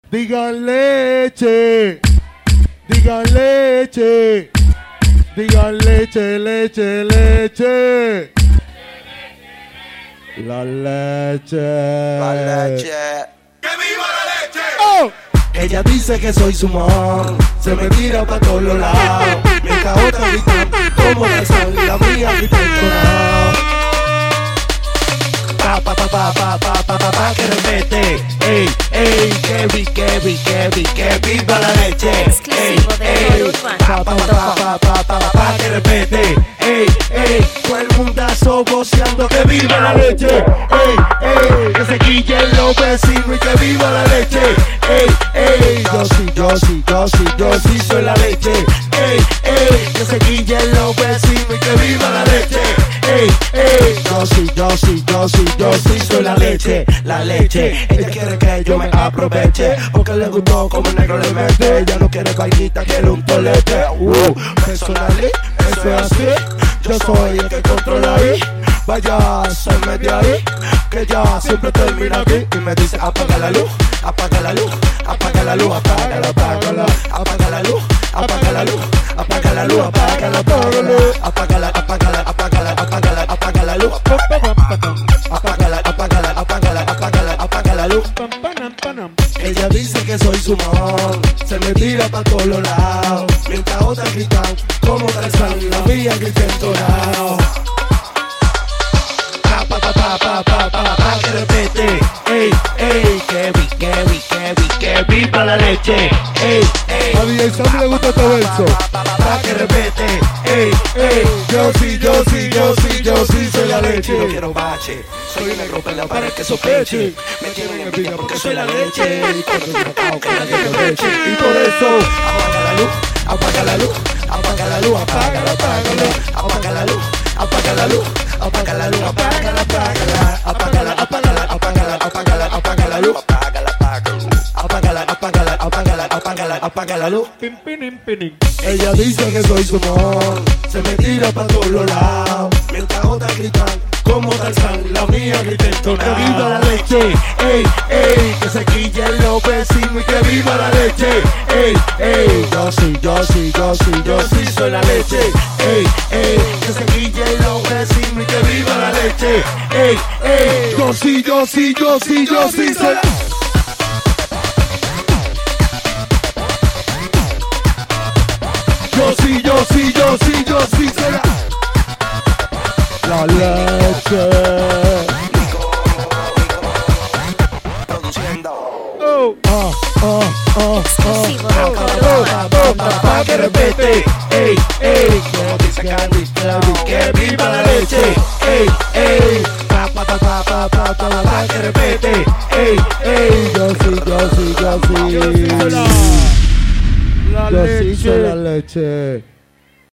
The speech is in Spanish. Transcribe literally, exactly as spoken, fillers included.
Digan leche, digan leche, digan leche, leche, leche. La leche. La leche. ¡Que viva la leche! ¡Oh! Ella dice que soy su mom, se me tira pa' todos los lados. Mientras otra grita, como la sangre, la mía grita entonado. Pa pa pa pa pa pa pa pa pa que repete. Ey, ey, que vi, que vi, que vi, que viva la leche. Ey, ey, pa pa pa pa pa pa pa que repete. Ey, ey, todo el mundazo goceando que viva la leche. Ey, ey, que se quillen los vecinos y que viva la leche. Ey, ey, yo sí, yo sí, yo sí, yo sí soy la leche. Ey, ey, que se quillen los vecinos y que viva la leche. Ey, ey, yo sí, yo sí, yo sí, yo sí soy la leche, la leche. Ella quiere que yo me aproveche, porque le gustó como el negro le mete. Ella no quiere vainita, quiere un tolete. Uh, personally, eso es así. Yo soy el que controla ahí. Vaya, salme de ahí, que ya siempre termina aquí. Y me dice apaga la luz, apaga la luz, apaga la luz, apágala, apágala, apaga la luz, apaga la luz, apaga la luz, apágala, apágala, apágala, apágala, apágala, apágala, apaga la luz, apágala, apágala, apágala, apágala, apaga la luz. Ella dice que soy su mom, se me tira pa' todos los lados. Mientras otras gritan como Tarzán, la mía grita entonado. Pa pa pa pa pa pa pa que repete. Ey, ey, que vi, que vi, que vi, que viva la leche. Ey, ey, a D J Sam le gusta este verso. pa que repete. Ey, ey, yo sí, yo sí, yo sí, yo sí soy la leche. No quiero bache, soy negro pelado para el que sospeche. Me tienen en pica porque soy la leche. Y cuando me acabo que nadie me leche. Y por eso apaga la luz, apaga la luz, apaga la luz, apágala, apágala, apaga la luz, apaga la luz, apaga la luz, apágala, apágala, apágala, apágala, apágala, apágala, apaga la luz, apágala, apágala, apágala, apágala, apágala, apaga la luz. Ella dice que soy su mom, se me tira pa' todos los lados. Mientras otras gritan como Tarzán, la mía grita entonado. Que viva la leche, ey, ey, que se quillen los vecinos y que viva la leche. Ey, ey, yo sí, yo sí, yo sí, yo sí soy la leche. Ey, ey, que se quillen los vecinos y que viva la leche. Ey, ey, yo sí, yo sí, yo sí, yo sí soy la leche. Yo sí, yo sí, yo sí, yo sí soy la La leche. Produciendo. Oh, oh, oh, oh, Exclusivo de oh, Color oh, oh, Pa' que repete, ey, ey, como dice Candy, que viva la leche, ey, ey, pa pa pa pa pa pa pa pa que repete, ey, ey, yo sí, yo sí, yo sí. La Yo sí soy la leche. leche.